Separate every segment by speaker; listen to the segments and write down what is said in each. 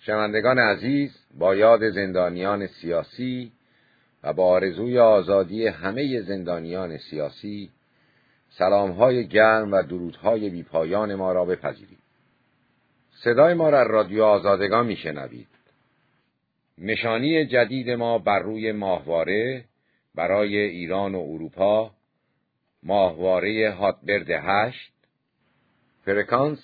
Speaker 1: شنوندگان عزیز، با یاد زندانیان سیاسی و با آرزوی آزادی همه زندانیان سیاسی، سلام‌های گرم و درودهای بی‌پایان ما را بپذیرید. صدای ما را رادیو آزادگان میشنوید. نشانی جدید ما بر روی ماهواره برای ایران و اروپا، ماهواره هاتبرد 8، فرکانس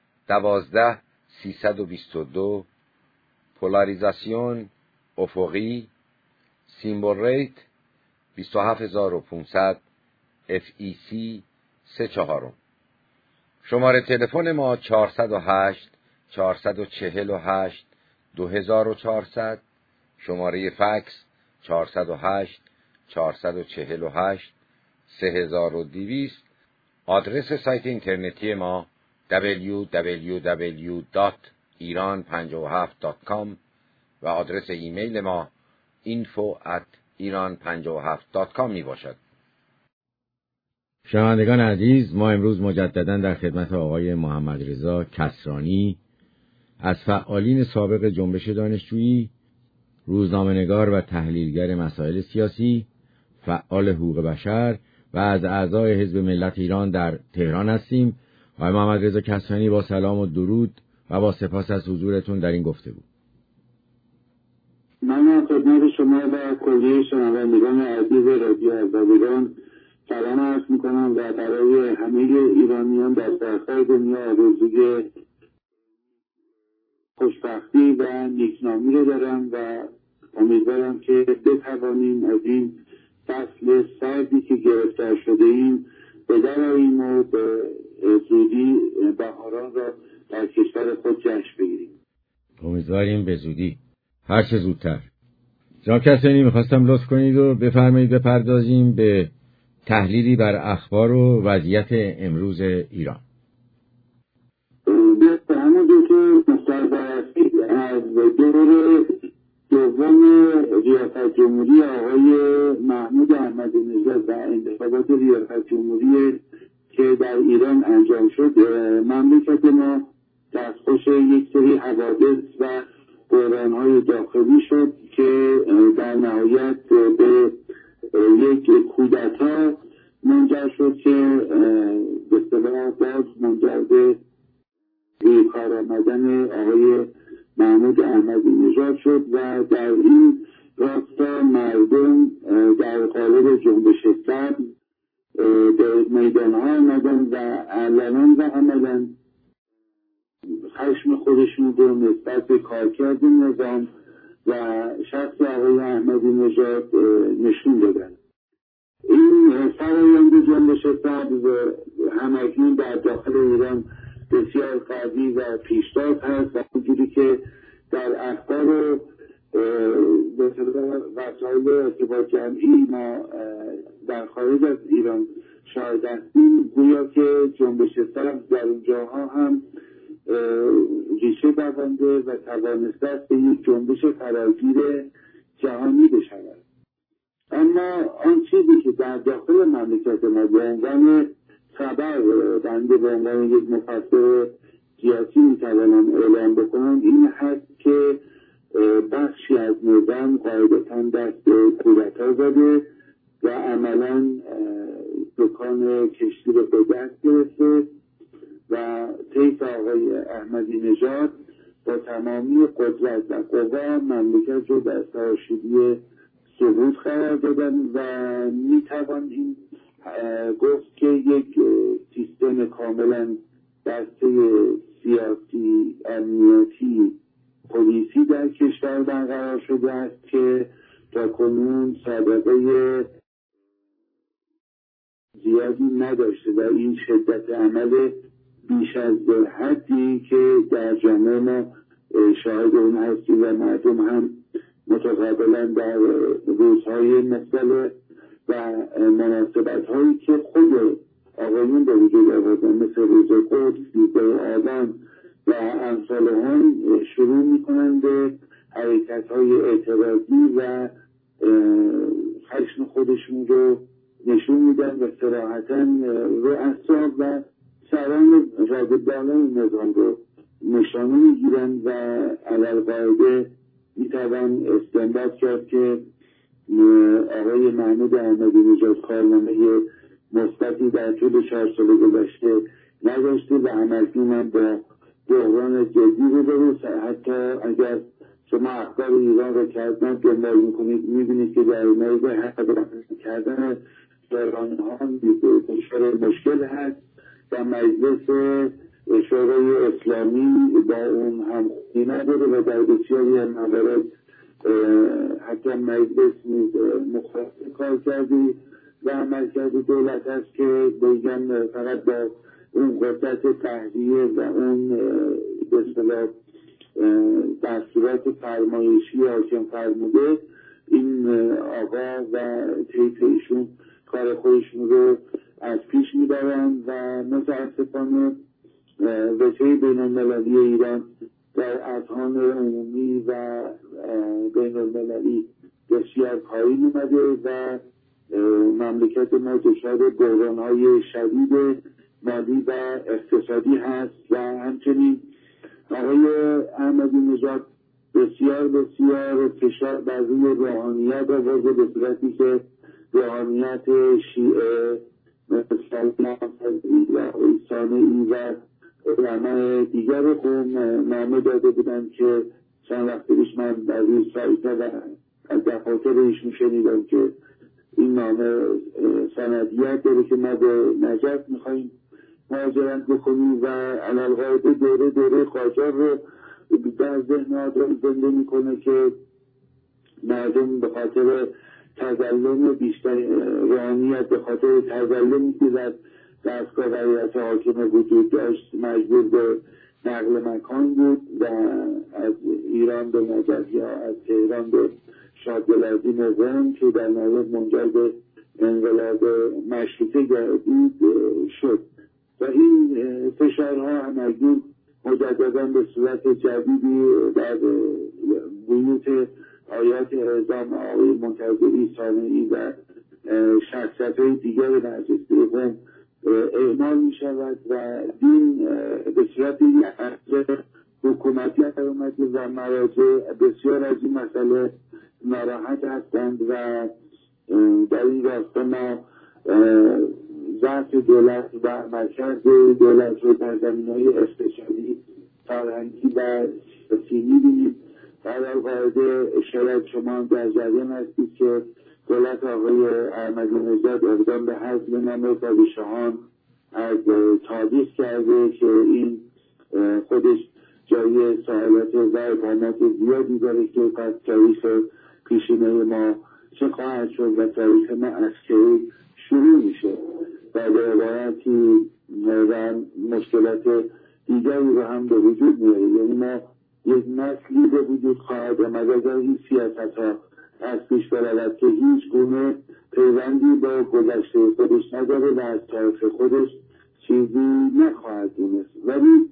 Speaker 1: 12322، پولاریزاسیون افقی، سیمبل ریت 27500، FEC 3/4. شماره تلفن ما 408 448 2400، شماره فکس 408 448 3200. آدرس سایت اینترنتی ما www.iran57.com و آدرس ایمیل ما info@iran57.com می باشد. شنوندگان عزیز، ما امروز مجددا در خدمت آقای محمد رضا کسرانی از فعالین سابق جنبش دانشجویی، روزنامه‌نگار و تحلیلگر مسائل سیاسی، فعال حقوق بشر و از اعضای حزب ملت ایران در تهران هستیم. آقای محمد رضا کسرانی، با سلام و درود و با سپاس از حضورتون در این گفتگو.
Speaker 2: من خدمت شما و کلیه شنوندگان عزیز رادیو آزادگان سلام عرض می‌کنم و برای همه ایرانیان در سراسر دنیا آرزوی خوشبختی و نیکنامی رو دارم و امیدوارم که بتوانیم از این فصل سردی که گرفتار شده ایم به درآییم و به زودی بهاران را در کشور خود جشن بگیریم.
Speaker 1: امیدواریم به زودی، هر چه زودتر. جناب کسرانی، میخواستم لطف کنید و بفرمایید بپردازیم به تحلیلی بر اخبار و وضعیت امروز ایران.
Speaker 2: همونجور که مستحضر هستید، از دور دوم ریاست جمهوری آقای محمود احمدی نژاد و انتخابات ریاست جمهوری که در ایران انجام شد، مملکت ما دستخوش یک سری حوادث و بحران‌های داخلی شد که در نهایت به یک کودتا منجر شد که به اصطلاح باز منجر به روی کار آمدن آقای محمود احمدی نژاد شد و در این راستا مردم در قالب جنبش سبز به میدان‌ها آمدن و علنا و عملا خشم خودشون رو نسبت به کارکرد نظام و شخص آقای احمدی نژاد نشون دادن. این فرآیند جنبش سبز همکنون در داخل ایران بسیار قوی و پیشتاز هست و اونجوری که در اخبار و وسایل ارتباط جمعی ما در خارج از ایران شاهد هستیم، گویا که جنبش سبز در اونجاها هم ریشه دوانده و توانسته است به یک جنبش فراگیر جهانی بشود. اما آن چیزی که در داخل مملکت ما به عنوان خبر بنده به عنوان یک مفسر سیاسی میتوانم اعلام بکنم این هست که بخشی از نظام قاعدتاً دست به کودتا زده و عملاً دکان کشتی رو به دست گرفته و طیف آقای احمدی نژاد با تمامی قدرت و قوا مملکت رو در سراشیبی سقوط قرار دادن و میتوان این گفت که یک سیستم کاملا بسته سیاسی، امنیتی، پلیسی در کشور برقرار شده است که تاکنون سابقه زیادی نداشته و این شدت عمل بیش از حدی که در جامعه ما شاهد اون هستیم و مردم هم متقابلا در روزهای مختلف و مناسبت هایی که خود آقایون به وجود آوردن مثل روز قدس، 13 آبان و امثال هم شروع میکنن به حرکت های اعتراضی و خشم خودشون رو نشون میدن و صراحتا رؤسا و سران رد بالای نظام رو نشانه میگیرند و علی‌القاعده میتوان استنباط کرد که آقای محمود احمدی نژاد کارنامه مثبتی در طول 4 سال گذشته نداشته و همکنون هم با بحران جدی رو داره. حتی اگر شما اخبار ایران رو کردن دنبال میکنید میبینید که در مورد حق کردن ایرانی‌ها دچار مشکل هست و مجلس شورای اسلامی با اون همخوانی نداره و در بسیاری از موارد حتی مجلس مخالف کار کردی و عملکرد دولت است که بگن فقط با اون قدرت تهدیه و اون به اصطلاح دستورات فرمایشی حاکم فرموده این آقا و طیف ایشون کار خودشون رو از پیش میبرن و متاسفانه وجه بین المللی ایران در اذهان عمومی و بین المللی بسیار پایین اومده و مملکت ما دچار بحران‌های شدید مالی و اقتصادی هست و همچنین آقای احمدی نژاد بسیار فشار بر روی روحانیت آورده به صورتی که روحانیت شیعه مثل ثانوی و علماء دیگر قوم نامه داده بودن که چند وقت پیش من در روی سایت و از دفاتر ایشون شنیدم که این نامه سندیت داره که ما به نجف میخواییم مهاجرت بکنیم و علی‌القاعده دوره قاجار رو در ذهن آدم زنده میکنه که مردم به خاطر تظلم بیشتر روحانیت به خاطر تظلمی که در دستگاه ولایت حاکم وجود داشت مجبور به نقل مکان بود و از ایران به نجف یا از تهران به شادگلرزین قم که در نهایت منجر به انقلاب مشروطه گردید شد و این فشارها همکنون مجددا به صورت جدیدی در بیوت آیات اعظام آقای منتظری ثانوی و شخصیت‌های دیگر مجلس قم اعمال می شود و دین به صورت حکومتی اومده و مراجع بسیار از این مسئله ناراحت هستند و در این راستا ما ضعف دولت و مرکز دولت رو در زمینه‌های اقتصادی فرهنگی و سیاسی می‌بینیم. در القاعده شاید شما در جریان هستید که دولت آقای احمدی نژاد اقدام به حذف نام پادشاهان از تابیس کرده که این خودش جای سوالات و ابهامات زیادی داره که پس تاریخ پیشینه ما چه خواهد شد و تاریخ ما از که شروع میشه و به عبارتی و مشکلات دیگری رو هم به وجود میاره. یعنی ما یک نسلی به وجود خواهد آمد اگر این سیاست ها از پیش برود که هیچ گونه پیوندی با گذشته خودش نداره و از تاریخ خودش چیزی نخواهد دونست. ولی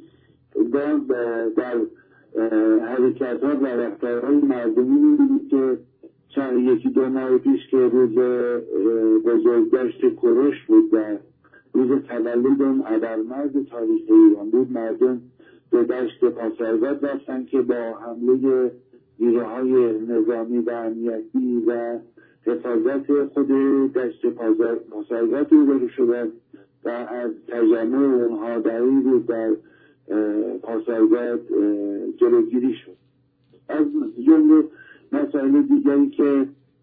Speaker 2: در حرکت ها و رفتارهای مردمی می‌بینید که چند یکی دو ماه پیش که روز بزرگداشت کوروش بود و روز تولد اون ابرمرد تاریخ ایران بود، مردم به دشت پاسارگاد رفتن که با حمله نیروهای نظامی و امنیتی و حفاظت خود دشت پاسارگاد روبرو شدن و از تجمع اونها در این روز در پاسارگاد جلوگیری شد. از جمله مسائل دیگری که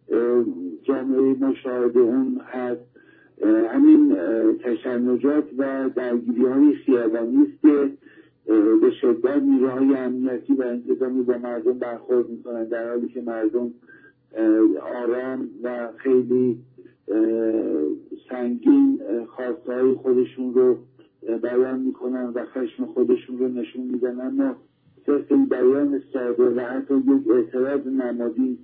Speaker 2: جامعه مشاهده اون هست همین تشنجات و درگیری های خیابانی است که به شدت نیروهای امنیتی و انتظامی با مردم برخورد میکنن در حالی که مردم آرام و خیلی سنگین خواسته های خودشون رو بیان میکنن و خشم خودشون رو نشون میدن، اما صرف این بیان ساده و حتی یک اعتراض نمادین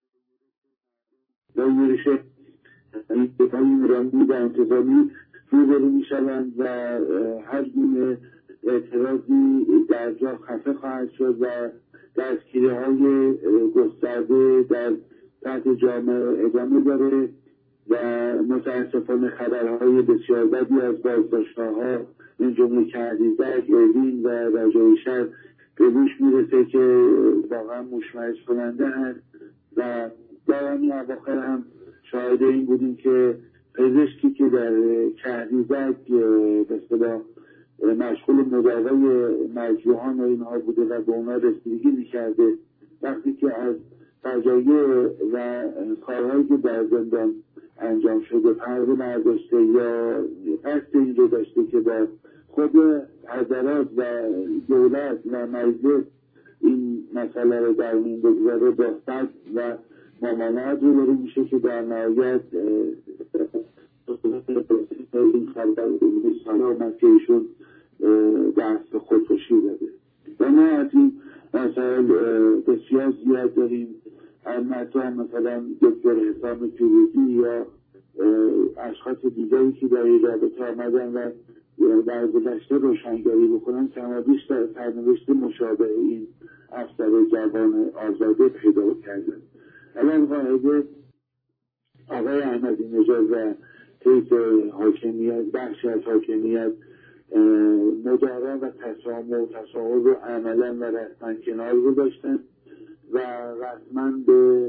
Speaker 2: و یورش ایرانی و انتظامی روبرو میشوند و هر گونه اعتراضی در جا خفه خواهد شد و دستگیری های گسترده در تحت جامعه ادامه داره و متاسفانه خبرهای بسیار بدی از بازداشت‌ها این جمله کردیزک، اوین و رجای شر به گوش میرسه که واقعا مشمئز کننده هست. و در همین اواخر هم شاهد این بودیم که پزشکی که در کردیزک به اصطلاح مشغول مداوای مجروحان و اینها بوده و به اونا رسیدگی میکرده، وقتی که از فجایع و کارهایی که در زندان انجام شده پرده برداشته یا قصد این رو داشته که با خود حضرات و دولت و مجلس این مسئله رو در میان بگذاره، با صد و ممانعت رو میشه که در نهایت این خبر ساله آمد که ایشون دست به خودکشی زده. و ما از این مسائل بسیار زیاد داریم. حتی مثلا دکتر حسام کیروزی یا اشخاص دیگری که در این رابطه آمدن و در گذشته روشنگری بکنن کمابیش در سرنوشت مشابه این افسر جوان آزاده پیدا کردن. الان قاعده آقای احمدی نژاد و طیف حاکمیت، بخشی از حاکمیت مدارا و تساهل رو عملا و رسما کنار گذاشتن و رسما به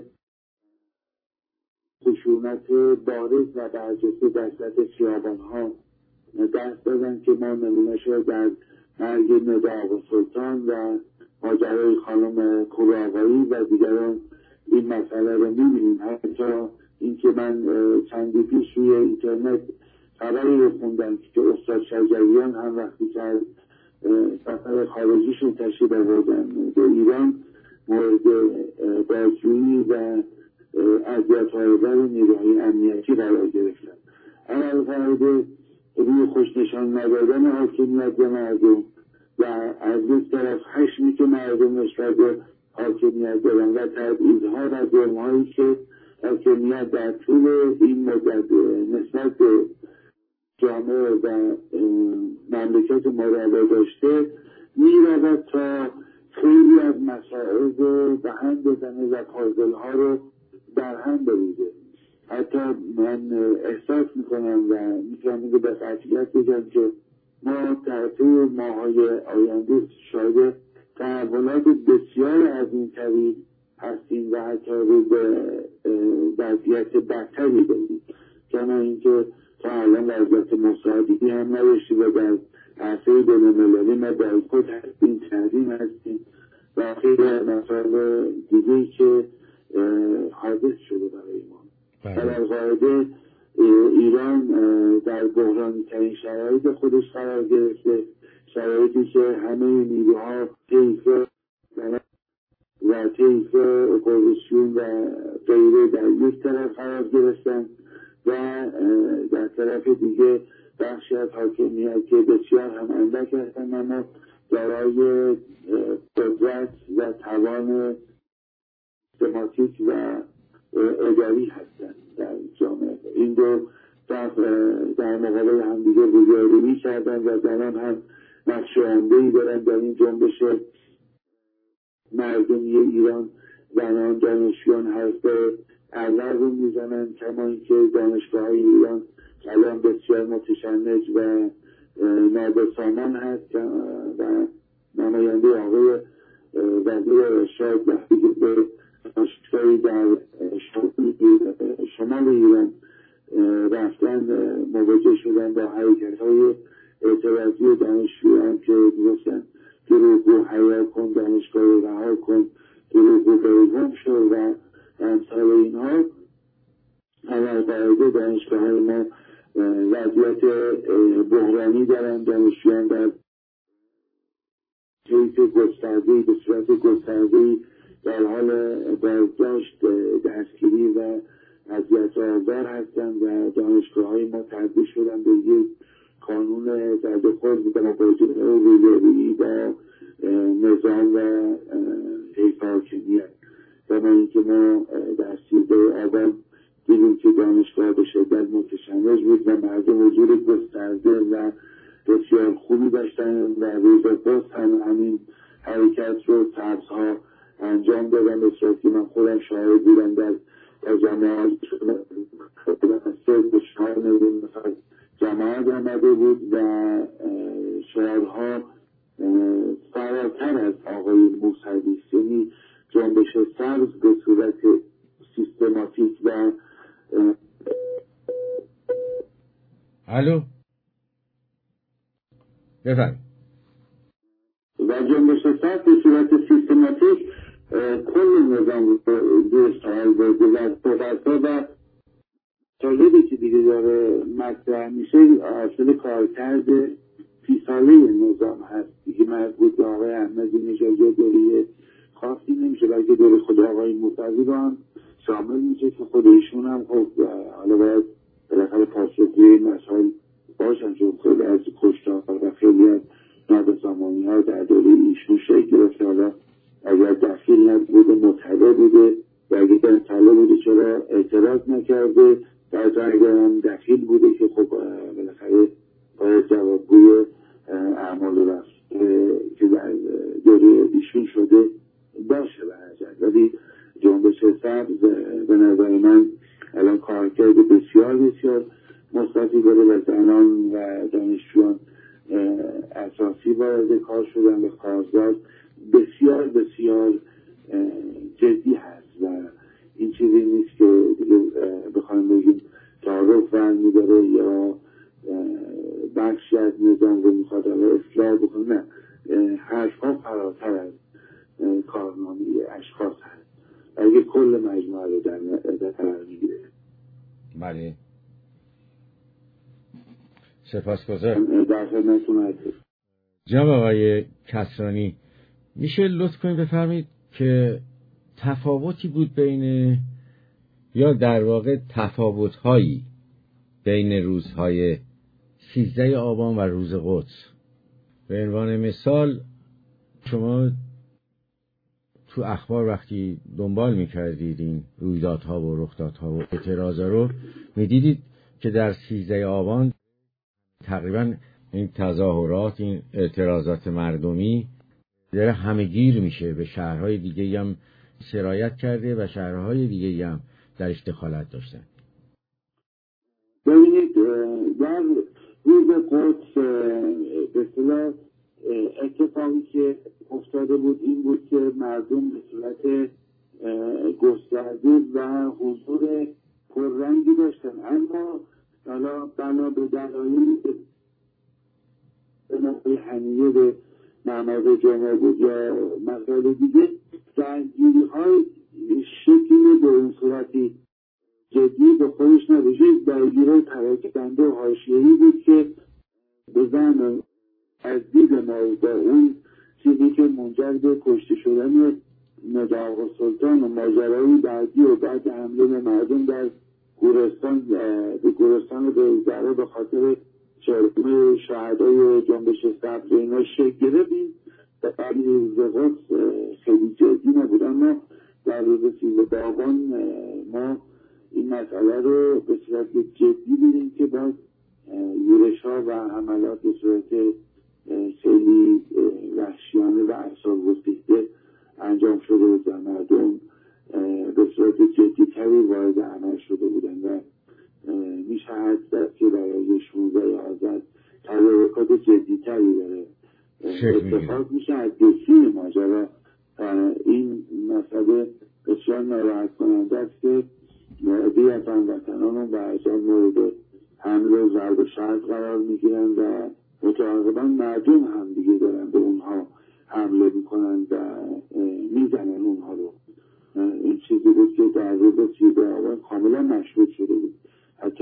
Speaker 2: خشونت بارز و برجسته در سطح خیابان‌ها دست دادن که ما نمونه‌اش رو در مرگ ندا آقاسلطان و ماجرای خانم کوروآقایی و دیگران این مسئله رو می‌بینیم. حتی اینکه من چندی پیش روی اینترنت خبری رو خوندم که استاد شجریان هم وقتی که از سفر خارجیشون تشریف آوردن به ایران مورد بازجویی و اذیت‌آور نیروهای امنیتی قرار گرفتن. علاوه روی خوشنشان ندادن حاکمیت به مردم و از یک طرف خشمی که مردم نسبت به حاکمیت دارن و تبعیض‌ها و ظلم‌هایی که حاکمیت در طول این مدت نسبت به جامعه و مملکت ما را داشته می‌رود تا خیلی از مسائل رو به هم بزنه و پازل‌ها رو در هم بریزه. حتی من احساس میکنم و میتونم به قطعیت بگم که ما در طول ماه‌های آینده شاهد تحولات بسیار عظیم‌تری هستیم و حتی رو به وضعیت بدتری داریم. کما اینکه تا الان وضعیت مساعدی هم نداشتیم و در عرصه بین‌المللی ما در خود هستیم، تحریم هستیم و خیلی مسائل دیگه‌ای که حادث شده برای ما. در قاعده ایران در بحرانی ترین شرایط خودش قرار گرفته، شرایطی که همه نیروها طیف و طیف اپوزیسیون و غیره در یک طرف قرار گرفتن و در طرف دیگه بخشی از حاکمیت که بسیار هم اندک هستن اما دارای قدرت و توان سیستماتیک و اداری هستن در جامعه. این دو در مقابل همدیگه رویارویی کردن و زنان هم نقش عمده‌ای دارن در این جنبش مردمی ایران. زنان دانشجویان حرف اول رو میزنن، کما اینکه دانشگاه‌های ایران الان بسیار متشنج و نابسامان هست و نماینده آقای وزیر ارشاد وقتی که به دانشگاهی در شمال ایران رفتن مواجه شدن با حرکت‌های اعتراضی دانشجویان که میگفتن دروغگو حیا کن، دانشگاه رو رها کن، دروغگو بیگم شد و امثال اینها. علاوه دانشگاه‌های ما وضعیت بحرانی دارن، دانشجویان در طیف گسترده‌ای به صورت گسترده‌ای در حال بازداشت، دستگیری و اذیت‌آور هستند و دانشگاه‌های ما تبدیل شدن به یک کانون زد خود و مواجهه رویارویی با نظام و حیث حاکمیت. کما اینکه ما در 13 آبان دیدیم که دانشگاه به شدت متشنج بود و مردم حضور گسترده و بسیار خوبی داشتن و روز پست هم همین حرکت رو سبزها انجام دادن. به صورت که من خودم شاهد بودم در جامعه 3 تا 4 میلیون نفر جماعت آمده بود و شعارها فراتر از آقای موسوی است. یعنی جنبش سبز به صورت سیستماتیک و
Speaker 1: الو بفرمایید.
Speaker 2: و جنبش سبز به صورت سیستماتیک کل نظام رو سوال برده و صحبت‌ها و طالبی که دیگه داره مطرح میشه اصل کارکرد 30 ساله نظام هست دیگه، مربوط به آقای احمدی نژاد یا دوره خاصی نمیشه، بلکه دوره خود آقای موسوی رو هم شامل میشه که خود ایشون هم خب حالا باید بالاخره پاسخگوی مسائل باشن، چون خیلی از کشتار و خیلی از نابسامانی ها در دوره ایشون شکل گرفته. حالا اگر دخیل نبوده مطلع بوده و اگر مطلع بوده چرا اعتراض نکرده، در اگر هم دخیل بوده که خب بالاخره باید جوابگوی اعمال رفت که در دوره ایشون شده باشه برجد. ولی جنبش سبز به نظر من الان کارکرد بسیار بسیار مثبتی داره و زنان و دانشجویان اساسی وارد کار شدن و کارزار بسیار بسیار جدی هست و این چیزی نیست که بخوایم بگیم تعارف برمی داره یا بخشی از نظام رو میخواد اصلاح بکنه. نه، حرفها فراتر از کارنامه اشخاص هست اگه کل مجموعه رو در قرار میگیره.
Speaker 1: بله سپاسگزارم.
Speaker 2: در خدمتتون هستم.
Speaker 1: جناب آقای کسرانی میشه لطف کنید بفرمایید که تفاوتی بود بین یا در واقع تفاوت‌هایی بین روزهای 13 آبان و روز قدس؟ به عنوان مثال شما تو اخبار وقتی دنبال می‌کردید این رویدادها و رخدادها و اعتراضا رو می‌دیدید که در 13 آبان تقریباً این تظاهرات، این اعتراضات مردمی داره همه‌گیر میشه، به شهرهای دیگه هم سرایت کرده و شهرهای دیگه هم درش دخالت داشتن.
Speaker 2: ببینید در روز قدس به اصطلاح اتفاقی که افتاده بود این بود که مردم به صورت گسترده و حضور پررنگی داشتن، اما حالا بنا به دلایلی به حمیه به نماز جمعه بود یا مسائل دیگه درگیری های شکلی به این صورتی جدی به خودش نداشت. درگیری پراکنده و حاشیه‌ای بود که بزن از دید ما با اون چیزی که منجر به کشته شدن نجاق سلطان و ماجرای بعدی و بعد حمله به مردم در گورستان به گورستان بهزره به خاطر چرمه شهدای جنبش سبز اینا شکل گرفتیم و قبل روز قدس خیلی جدی نبود، اما در روز 13 آبان ما این مسئله رو به صورت جدی دیدیم که باز یورش ها و حملات به صورت خیلی وحشیانه و اعصاب گسیخته انجام شده بود و مردم به صورت جدی‌تری وارد عمل شده بودند و میشه حد زد که برای 16 آذر تدارکات جدی‌تری داره اتفاق میشه. از دستی ماجرا این مسئله بسیار ناراحت کننده است که بعضی از هموطنان و اعضا مورد حمله و ضرب و شرط قرار میگیرن و متعاقبا مردم هم دیگه دارن به اونها حمله میکنن و میزنن اونها رو. این چیزی بود که در روز 13 آبان کاملا مشهود شده بود. حتی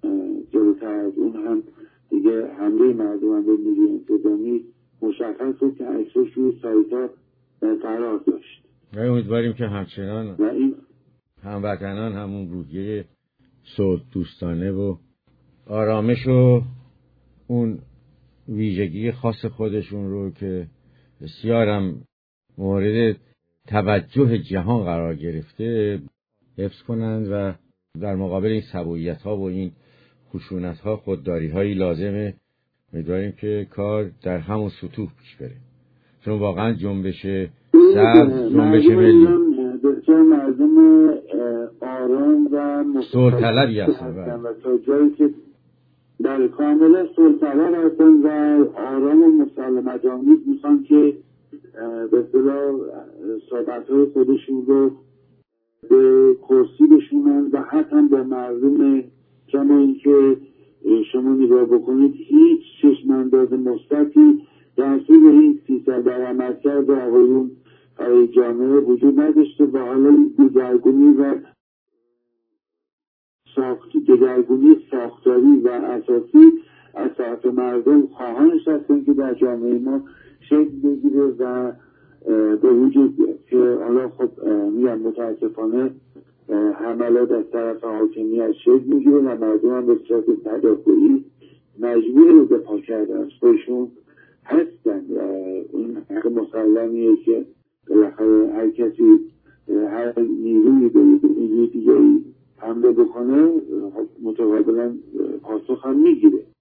Speaker 2: جلوتر از اون هم دیگه حمله مردم هم به نیروی انتظامی مشخص بود که عکسش روی سایت‌ها قرار داشت
Speaker 1: و امیدواریم که همچنان
Speaker 2: و این
Speaker 1: هموطنان همون روحیه صلح دوستانه و آرامش و اون ویژگی خاص خودشون رو که بسیار هم مورد توجه جهان قرار گرفته حفظ کنند و در مقابل این سبویت ها و این خشونت ها خودداری هایی لازمه. امیدواریم که کار در همون سطوح پیش بره، چون واقعا جنبش سبز، جنبش ملی
Speaker 2: بسیار مردم آرام و
Speaker 1: صلح طلبی هستن
Speaker 2: و تا جایی که برای کاملا صلح‌طلب هستن و آرام و مسالمت آمیز میخوان که به اصطلاح صحبت‌های خودشون رو به کرسی بشونن و حتی به مردم، کما اینکه شما نگاه بکنید هیچ چشم‌انداز مثبتی در طول این 300 در عملکرد آقایون برای جامعه وجود نداشته و حالا دگرگونی ساختاری و اساسی از طرف مردم خواهانش هستن که در جامعه ما شکل بگیره و به وجود بیاد که حالا خب میگم متاسفانه حملات از طرف حاکمیت شکل میگیره و مردم هم به صورت تدافعی مجبور به پا کردن از خودشون هستن و این حق مسلمیه که بالاخره هر کسی هر نیروی به نیروی دیگری حمله بکنه متقابلا پاسخ هم میگیره.